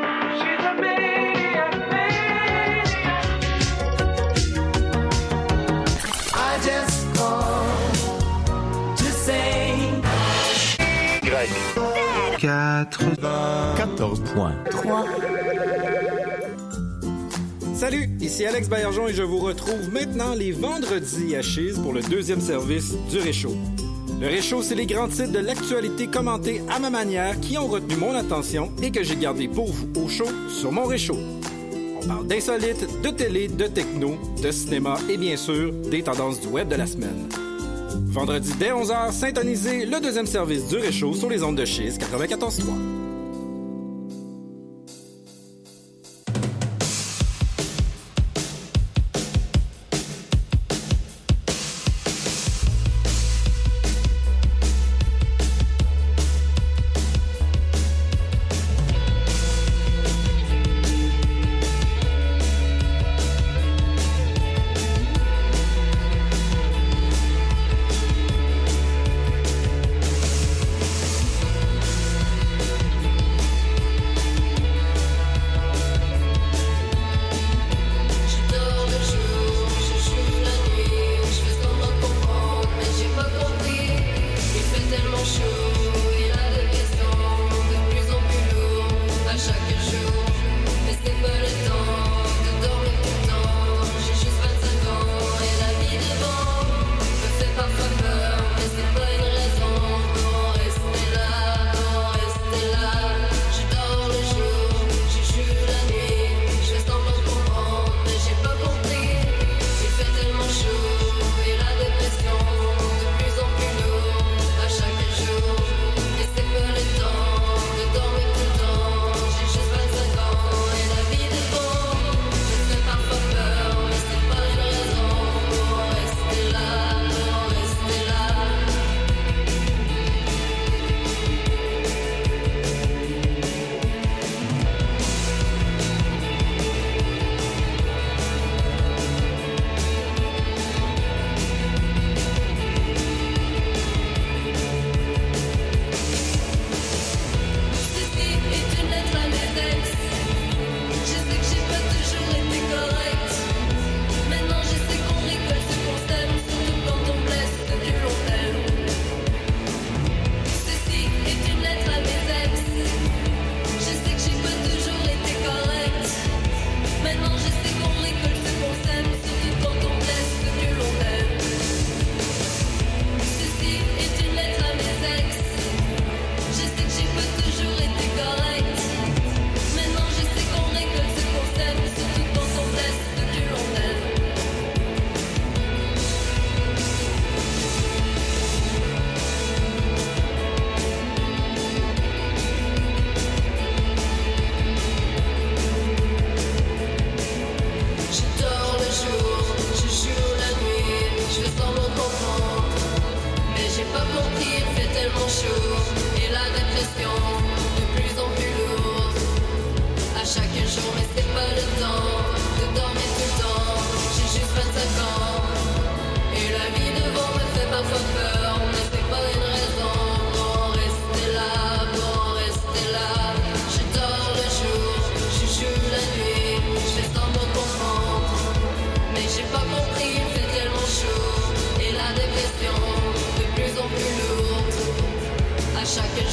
Greg. 14.3. Salut, ici Alex Baillargeon et je vous retrouve maintenant les vendredis à Cheese pour le deuxième service du Réchaud. Le Réchaud, c'est les grands titres de l'actualité commentés à ma manière qui ont retenu mon attention et que j'ai gardé pour vous au chaud sur mon Réchaud. On parle d'insolites, de télé, de techno, de cinéma et bien sûr des tendances du web de la semaine. Vendredi dès 11h, syntonisez le deuxième service du Réchaud sur les ondes de Cheese 94.3.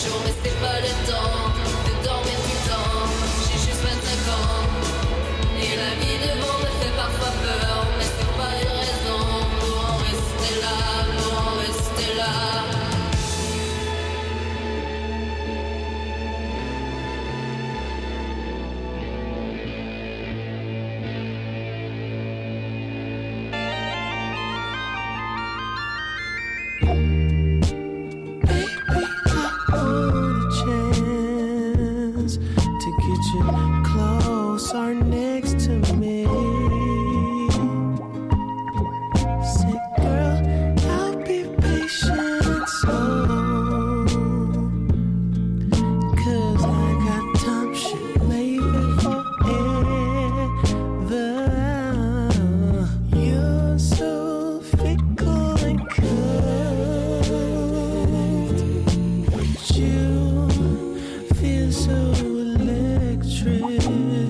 chaud, mais c'est pas le temps de dormir tout le temps. J'ai juste 25 ans et la vie devant me fait parfois peur, mais c'est pas une raison pour en rester là, pour en rester là. Are next to me. Say, girl, I'll be patient and slow, 'cause I got time, shit, maybe forever. You're so fickle and cold, but you feel so electric.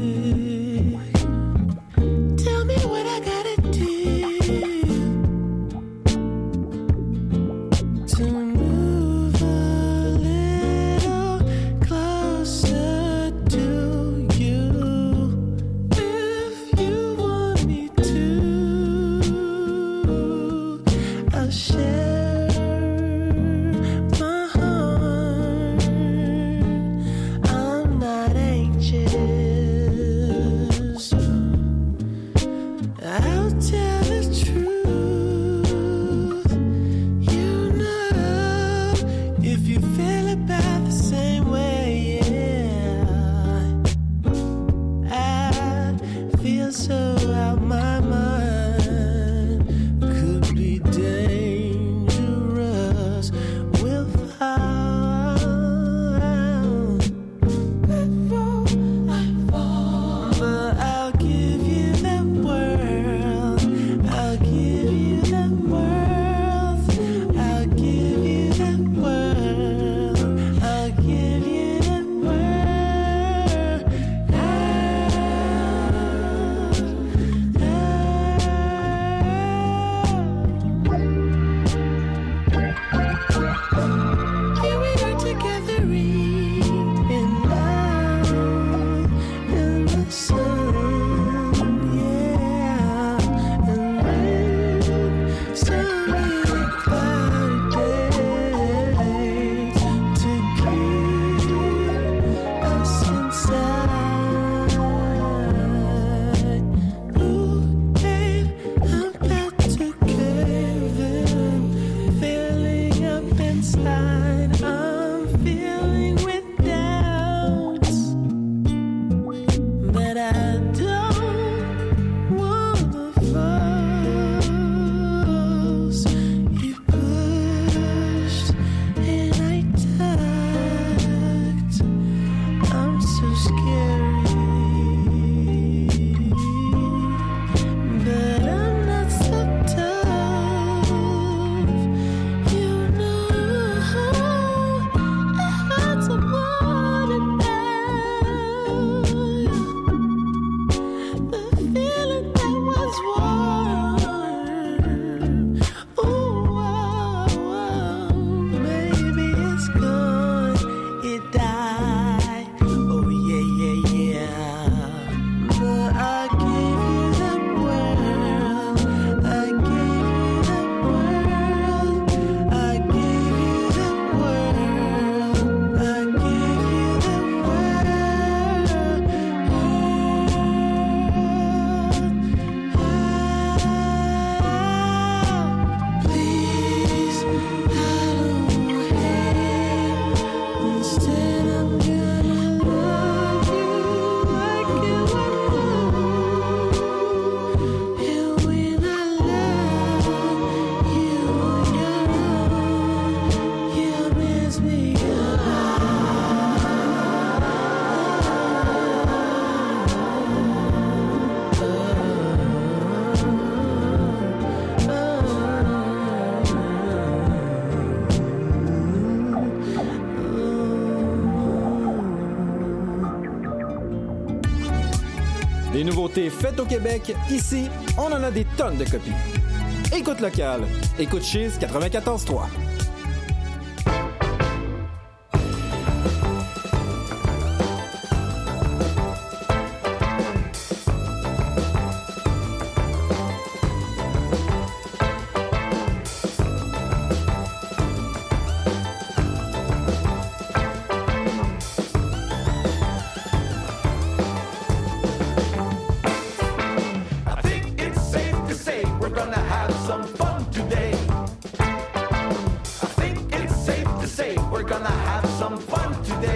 Des nouveautés faites au Québec, ici, on en a des tonnes de copies. Écoute local, écoute Chiz 94.3.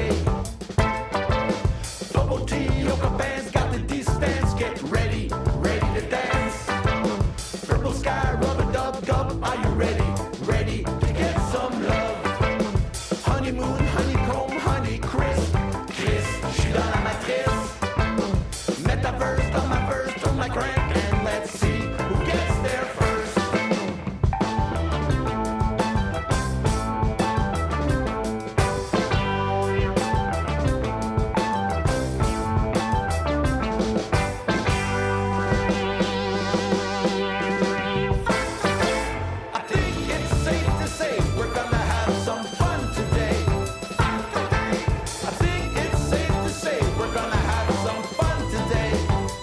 day. Bubble tea, yoga pants, got the distance. Get ready, ready to dance. Purple sky, rubber dub, gub. Are you ready, ready to get some love? Honeymoon, honeycomb, honey crisp. Kiss, je suis dans la matrice. Metaverse, dans ma verse, tourne my crank, and let's see who gets there first. I think it's safe to say we're gonna have some fun today. I think it's safe to say we're gonna have some fun today.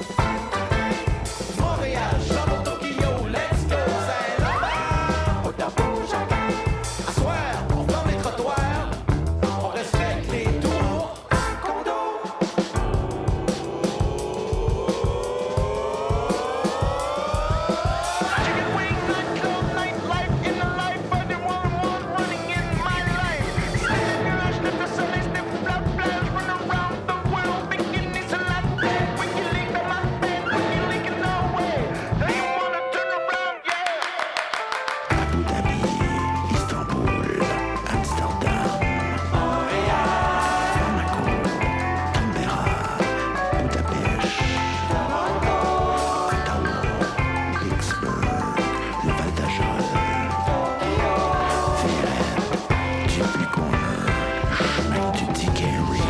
Montréal, Shanghai, Tokyo, let's go, Saint-Laurent. Au tabou chacun. À soir, on ferme les trottoirs. On respecte les tours. Un condo. Chicken wing, nightclub, nightlife in the life of the one running in my life. Stand your step to sunny step, flap flash, run around the world, bikinis and like that. When you leave in my bed, when you leak in no way, then you wanna turn around, yeah. Abu Dhabi, Istanbul, Amsterdam, Montréal, Monaco, Canberra, Budapest, Ottawa, Pittsburgh, le Val d'Ajol, Villette, Jimmy Corner, chemin du Tickery.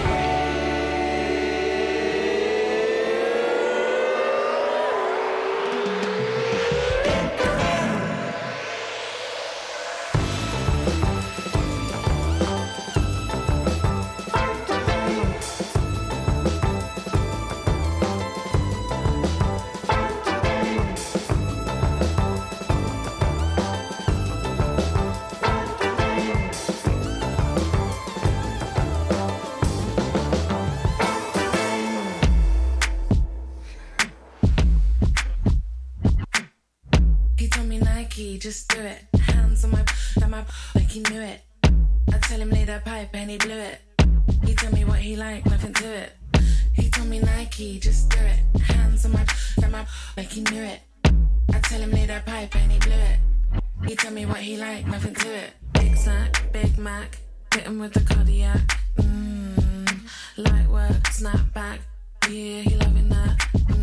He told me Nike, just do it. Hands on my like he knew it. I tell him lay that pipe and he blew it. He told me what he liked, nothing to it. He told me Nike, just do it. Hands on my like he knew it. I tell him lay that pipe and he blew it. He told me what he liked, nothing to it. Big Sack, Big Mac, hit him with the cardiac. Light work, snap back. Yeah, he loving that.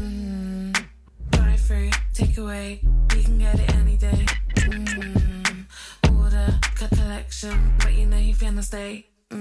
Drive through, take away. You can get it any day. Order, cut collection, but you know he finna stay.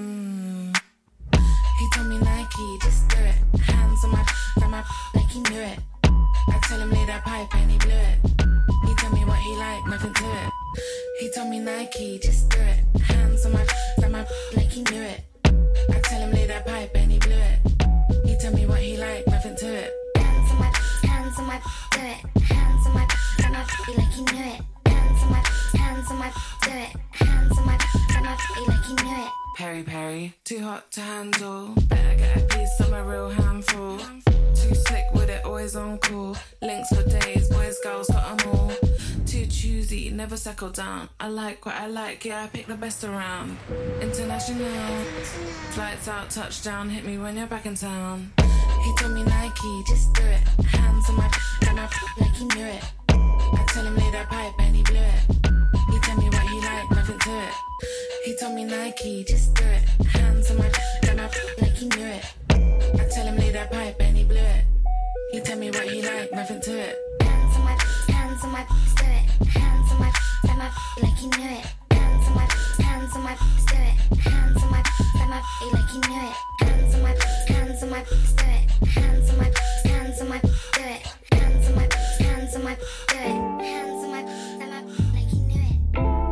He told me Nike, just do it. Hands on my like he knew it. I tell him lay that pipe and he blew it. He told me what he liked, nothing to it. He told me Nike, just do it. Hands on my like he knew it. I tell him lay that pipe and he blew it. He told me what he liked, nothing to it. Hands on my, do it. Hands on my, like he knew it. Hands on my, do it. Hands on my, like he knew it. Perry Perry, too hot to handle. Better get a piece, I'm a real handful. Too slick with it, always on call. Links for days, boys, girls, got 'em all. Too choosy, never settle down. I like what I like, yeah, I pick the best around. International, flights out, touchdown. Hit me when you're back in town. He told me Nike, just do it. Hands on my, like he knew it. I tell him lay that pipe and he blew it. He tell me what he liked, nothing to it. He told me Nike, just do it. Hands on my, like he knew it. I tell him lay that pipe and he blew it. He tell me what he liked, nothing to it. Hands on my, do it. Hands on my, like he knew it. Hands on my, do it. Hands on my, like he knew it. Hands on my, do it. Hands on my, do it. Hands on my, do it. Hands on my, do it. Hands on my, like he knew it.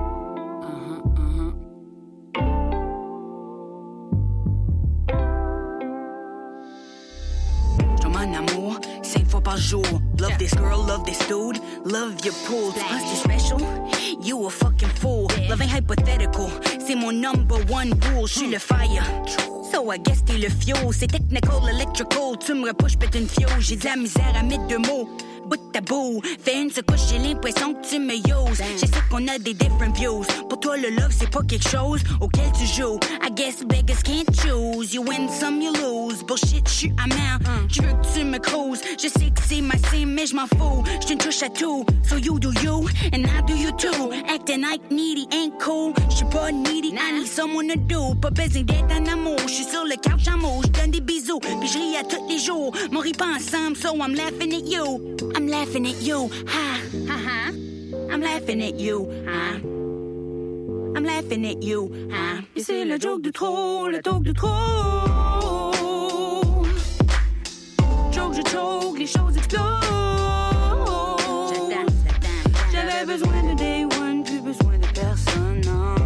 Mon amour, 5 fois par jour. Love this girl, love this dude, love your pool. Tu penses que t'es special? You a fucking fool. Love ain't hypothetical, c'est mon number one rule. J'suis le fire, so I guess t'es le fuel. C'est technical, electrical, tu me repouches, pète une fiole. J'ai de la misère à mettre de mots. bout à bout. Fais une secouche, j'ai l'impression que tu me uses. Je sais qu'on a des different views. Pour toi, le love, c'est pas quelque chose auquel tu joues. I guess beggars can't choose. You win some, you lose. Bullshit, j'suis amer. Je veux que tu me cruises. Je sais que c'est ma sim, mais j'm'en fous. J'te touche à tout. So you do you, and I do you too. Acting like needy ain't cool. J'suis pas needy, I need someone to do. Pas besoin d'être en amour. J'suis sur le couch en mouche, j'donne des bisous. Puis j'ris à tous les jours. M'on rit pas ensemble, so I'm laughing at you. I'm laughing at you, ha, ha, ha. I'm laughing at you, ha. I'm laughing at you, ha. Et c'est le joke de trop, le joke de trop. Joke, je choke, les choses explosent. J'avais besoin de day one, plus besoin de personne, non.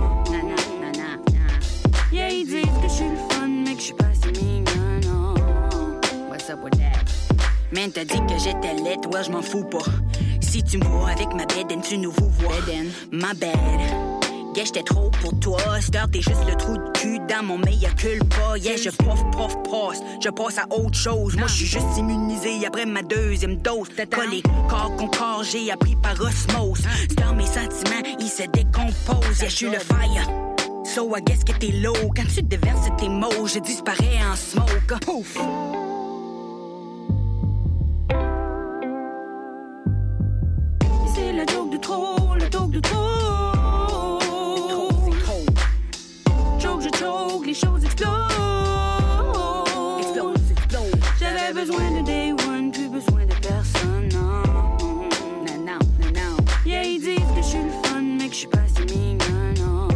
Yeah, ils disent que je suis le fun, mais que je suis pas si mignonne, non. What's up with that? Man, t'as dit que j'étais laide, ouais, je m'en fous pas. Si tu me vois avec ma bedaine, tu nous vous vois. Ma bad. Yeah, j'étais trop pour toi. Star, t'es juste le trou de cul dans mon meilleur culpa. Yeah, je passe. Je passe à autre chose. Moi, je suis juste immunisé après ma deuxième dose. Collé corps contre corps, j'ai appris par osmose. Star, mes sentiments, ils se décomposent. Yeah, je suis le fire. So, I guess que t'es low. Quand tu déverses tes mots, je disparais en smoke. Pouf! C'est le joke de trop, le joke de trop. Joke, je choke, les choses explosent. J'avais besoin de day one, plus besoin de personne, non. Non. Yeah, ils disent que je suis le fun, mais que je suis pas si mignonne, non.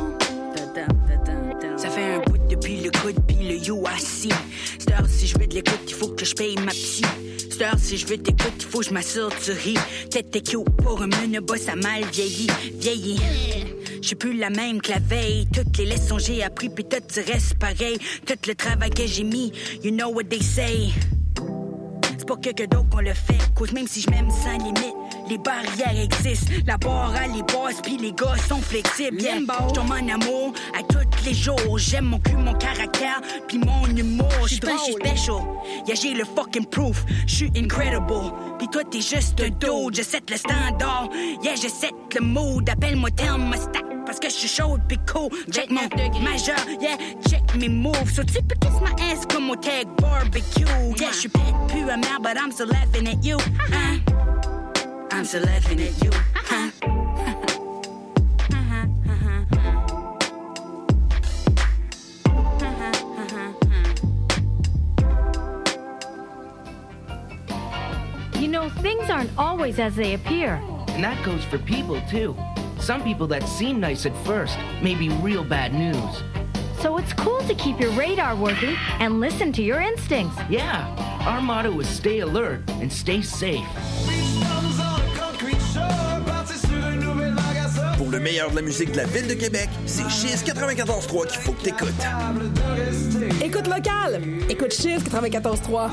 Ça fait un bout depuis le coude pis le UIC. Star, si je veux de l'écoute, il faut que je paye ma psy. Star, si je veux t'écouter, il faut que je m'assure tu ris. Tête t'es cute pour un menu-bas, ça mal vieilli. J'suis plus la même que la veille. Toutes les leçons j'ai appris, puis tout reste pareil. Tout le travail que j'ai mis, you know what they say. C'est pas quelqu'un d'autre qu'on le fait, cause même si je m'aime sans limite, les barrières existent. La barre à les basses, puis les gars sont flexibles. Yeah, j'tombe en amour à tous les jours. J'aime mon cul, mon caractère, puis mon humour. J'suis special, yeah, j'ai le fucking proof. J'suis incredible, puis toi t'es juste un dude. Je set le standard, yeah, je set le mood. Appelle-moi thermostat, parce que je suis chaude pis cool. Check mon majeur, yeah, check mes moves. So tu peux kiss my ass comme au tag barbecue. Yeah, je suis peut-être plus amer, but I'm still laughing at you. I'm still laughing at you. You know, things aren't always as they appear. And that goes for people, too. Some people that seem nice at first may be real bad news. So it's cool to keep your radar working and listen to your instincts. Yeah, our motto is stay alert and stay safe. Pour le meilleur de la musique de la ville de Québec, c'est Chiz 94.3 qu'il faut que t'écoutes. Écoute local! Écoute Chiz 94.3.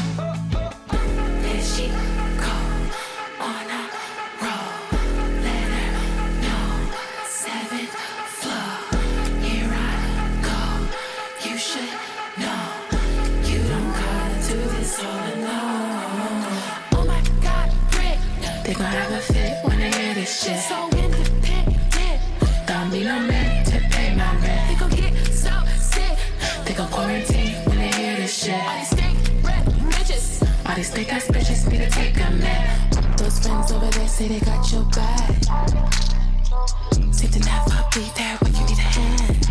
They gon' have a fit when they hear this shit. So independent. Don't need no man to pay my rent. They gon' get so sick. They gon' quarantine when they hear this shit. All these stink rap bitches. All these stink ass bitches need to take a man. Those friends over there say they got your back. Seem to never be there when you need a hand.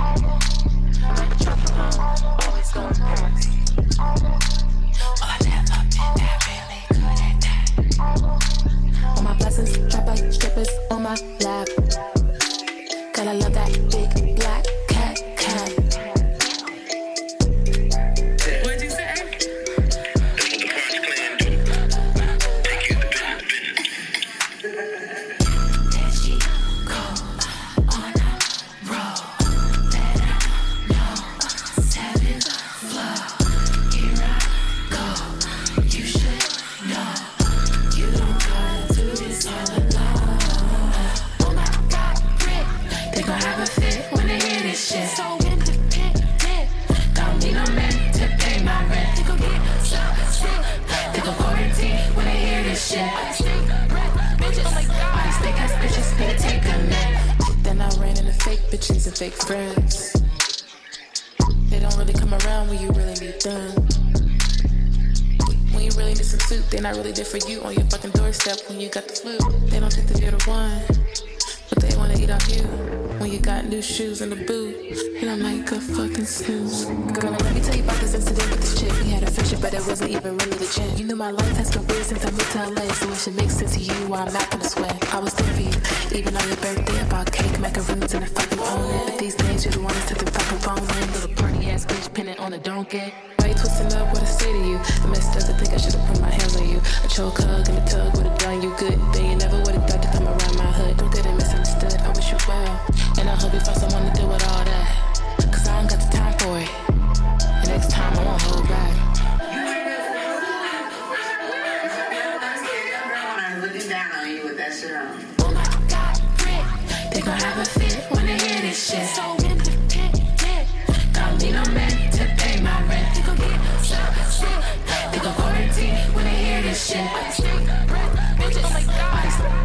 Always gon' hurt. Well, I never been that really good at that. All my blessings, trapper, strippers on my lap. Gotta love that big black cat. What'd you say? There she go on a roll. Let her know 7 fake friends. They don't really come around when you really need them. When you really need some soup, they're not really there for you on your fucking doorstep when you got the flu. They don't think that you're the one, but they wanna eat off you. When you got new shoes in the boot, you don't make a fucking snooze. Girl, let me tell you about this incident with this chick. We had a friendship, but it wasn't even really legit. You knew my life has been weird since I moved to LA, so it should make sense to you why I'm not gonna sweat. I was there for you, even on your birthday. I bought cake, macaroons, and I fucking own it. But these days, you're the one that's took the fucking phone in. Little pretty ass bitch pinning on a donkey. Why you twisting up what I say to you? I messed up, I think I should've put my hands on you. A choke hug and a tug would've done you good. Then you never would've thought to come around my hood. Don't get it misunderstood, I wish you well. And I hope you find someone to deal with all that. Cause I don't got the time for it. And next time I won't hold back. Looking down on you with that shit on. Oh my God, Rick. They gon' have a fit when they hear this shit. So independent. Don't need no man to pay my rent. They gon' get sick. They gon' quarantine when they hear this shit. Oh my God.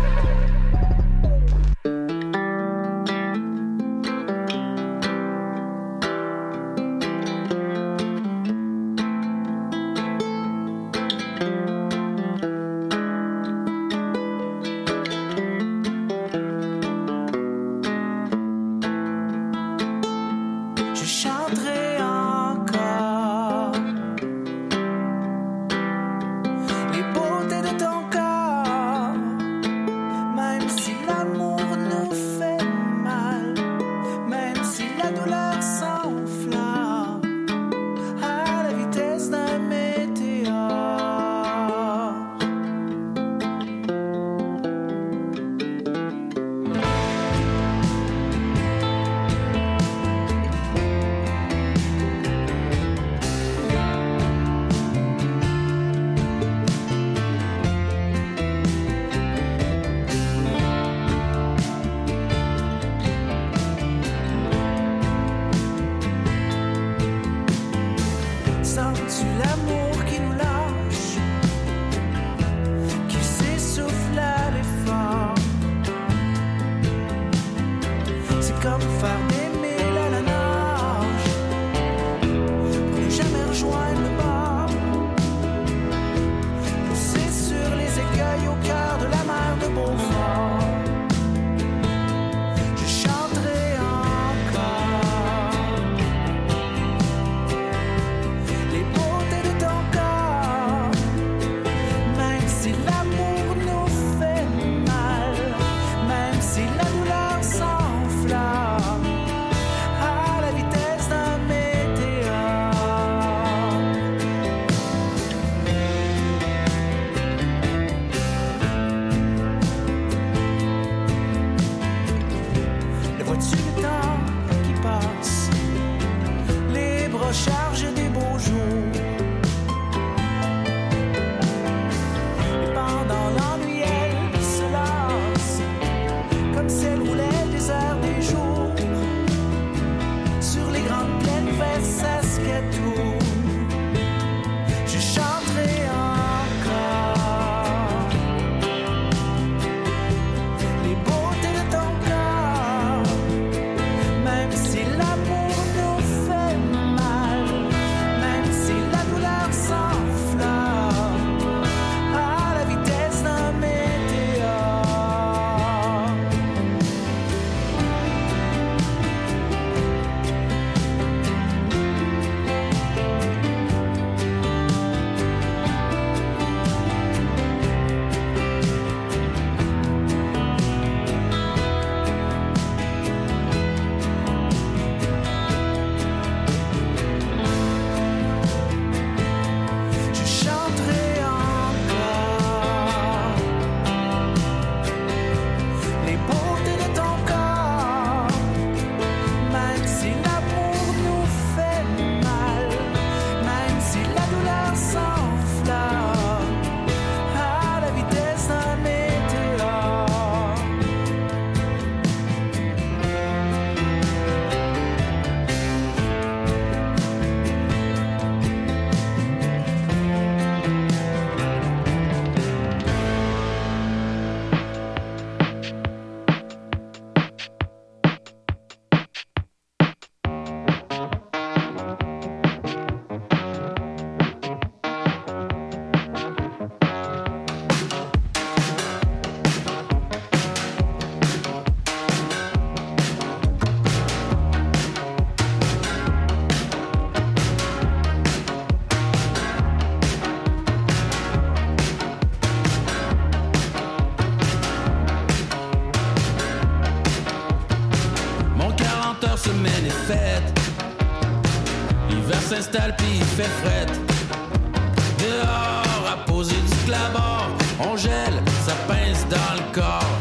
L'hiver s'installe puis il fait fret. Dehors, à poser du clabard, on gèle, ça pince dans le corps.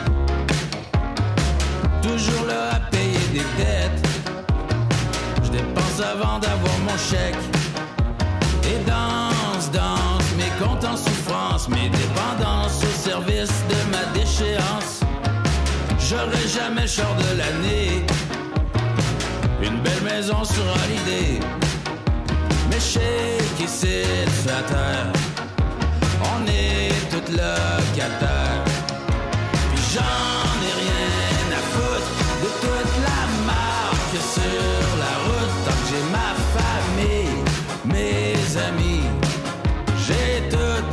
Toujours là à payer des dettes. Je dépense avant d'avoir mon chèque. Et danse, danse, mes comptes en souffrance, mes dépendances au service de ma déchéance. J'aurai jamais le char de l'année, une belle maison sur Holiday. Mais je sais qu'ici, sur la terre, on est tous locataires. Puis j'en ai rien à foutre de toute la marque sur la route. Tant que j'ai ma famille, mes amis, j'ai tout.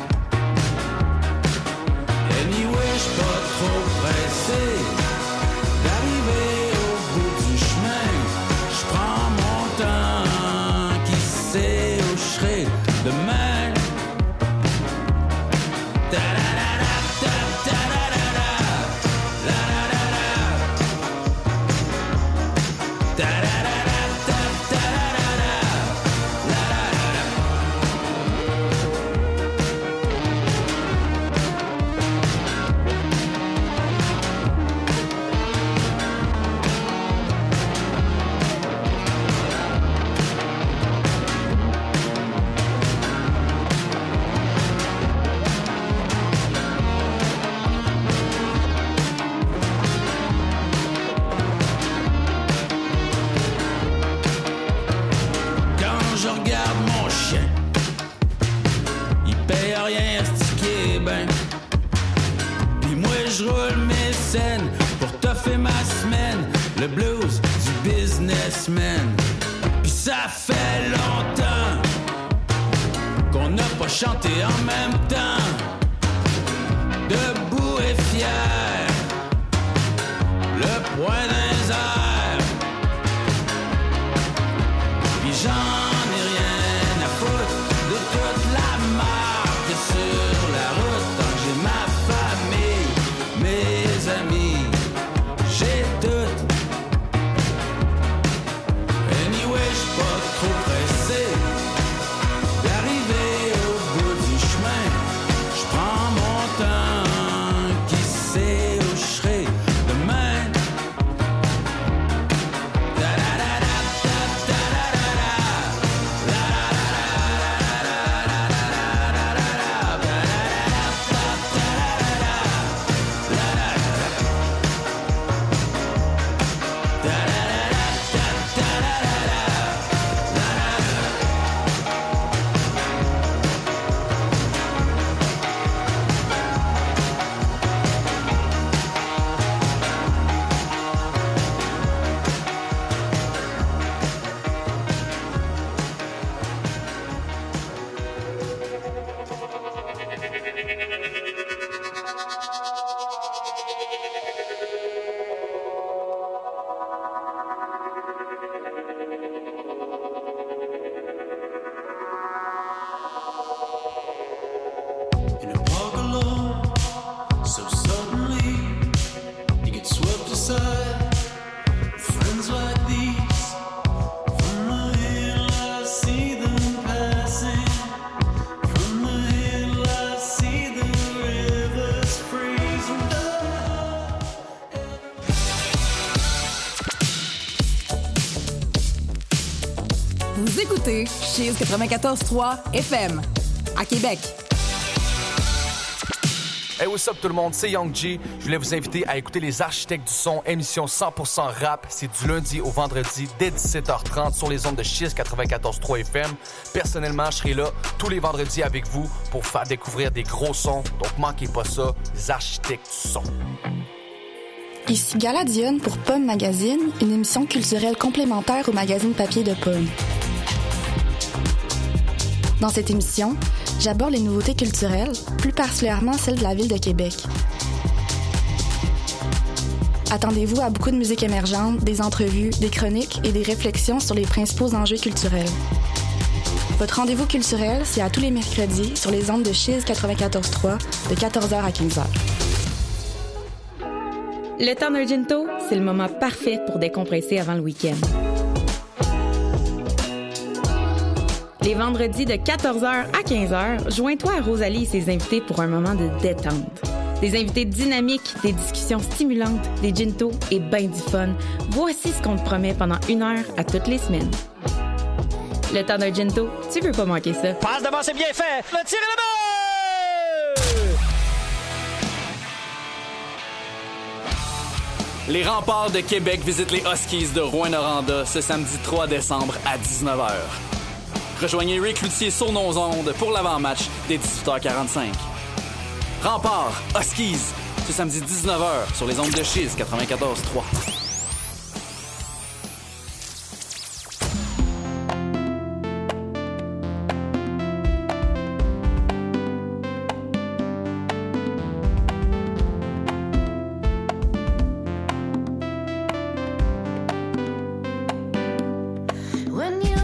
Anyway, j'suis pas trop pressé d'arriver au bout du chemin. J'prends mon temps, qui sait où j'serai demain. Je regarde mon chien, il paye rien, stické ben. Puis moi je roule mes scènes pour toffer ma semaine, le blues du businessman. Puis ça fait longtemps qu'on n'a pas chanté en même temps, debout et fier, le poing dans les airs. Puis j'en de toute la marque sur la route. Tant que j'ai ma famille, mes amis, j'ai tout. Anyway, j'suis pas trop pressé d'arriver au bout du chemin. J'prends mon temps, qui sait où j'serai demain. Vous écoutez Cheese 94.3 FM à Québec. Hey, what's up tout le monde, c'est Young G. Je voulais vous inviter à écouter Les Architectes du Son, émission 100% rap. C'est du lundi au vendredi dès 17h30 sur les ondes de Cheese 94.3 FM. Personnellement, je serai là tous les vendredis avec vous pour faire découvrir des gros sons. Donc manquez pas ça, Les Architectes du Son. Ici Gala Dionne pour Pomme Magazine, une émission culturelle complémentaire au magazine papier de Pomme. Dans cette émission, j'aborde les nouveautés culturelles, plus particulièrement celles de la ville de Québec. Attendez-vous à beaucoup de musique émergente, des entrevues, des chroniques et des réflexions sur les principaux enjeux culturels. Votre rendez-vous culturel, c'est à tous les mercredis sur les ondes de Cheese 94.3 de 14h à 15h. Le temps d'un ginto, c'est le moment parfait pour décompresser avant le week-end. Les vendredis de 14h à 15h, joins-toi à Rosalie et ses invités pour un moment de détente. Des invités dynamiques, des discussions stimulantes, des gintos et ben du fun. Voici ce qu'on te promet pendant 1 heure à toutes les semaines. Le temps d'un ginto, tu veux pas manquer ça. Passe devant, c'est bien fait. Le tir est là-bas! Les remparts de Québec visitent les Huskies de Rouyn-Noranda ce samedi 3 décembre à 19h. Rejoignez Ray Cloutier sur nos ondes pour l'avant-match dès 18h45. Remparts, Huskies, ce samedi 19h sur les ondes de Chiz 94.3.